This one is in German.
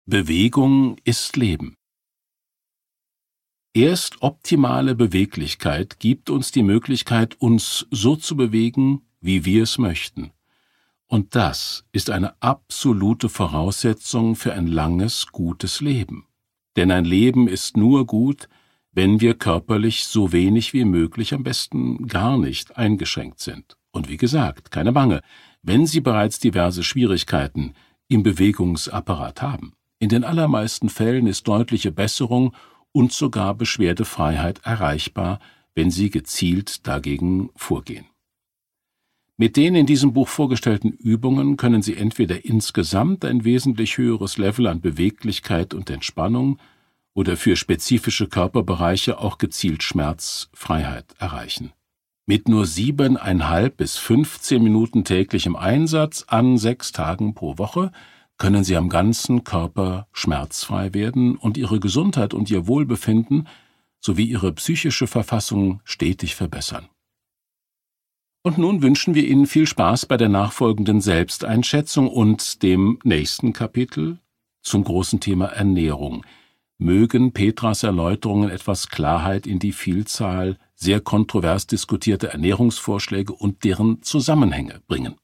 Bewegung ist Leben. Erst optimale Beweglichkeit gibt uns die Möglichkeit, uns so zu bewegen, wie wir es möchten. Und das ist eine absolute Voraussetzung für ein langes, gutes Leben. Denn ein Leben ist nur gut, wenn wir körperlich so wenig wie möglich, am besten gar nicht, eingeschränkt sind. Und wie gesagt, keine Bange, wenn Sie bereits diverse Schwierigkeiten im Bewegungsapparat haben. In den allermeisten Fällen ist deutliche Besserung und sogar Beschwerdefreiheit erreichbar, wenn Sie gezielt dagegen vorgehen. Mit den in diesem Buch vorgestellten Übungen können Sie entweder insgesamt ein wesentlich höheres Level an Beweglichkeit und Entspannung oder für spezifische Körperbereiche auch gezielt Schmerzfreiheit erreichen. Mit nur 7,5 bis 15 Minuten täglichem Einsatz an 6 Tagen pro Woche können Sie am ganzen Körper schmerzfrei werden und Ihre Gesundheit und Ihr Wohlbefinden sowie Ihre psychische Verfassung stetig verbessern. Und nun wünschen wir Ihnen viel Spaß bei der nachfolgenden Selbsteinschätzung und dem nächsten Kapitel zum großen Thema Ernährung. Mögen Petras Erläuterungen etwas Klarheit in die Vielzahl sehr kontrovers diskutierter Ernährungsvorschläge und deren Zusammenhänge bringen.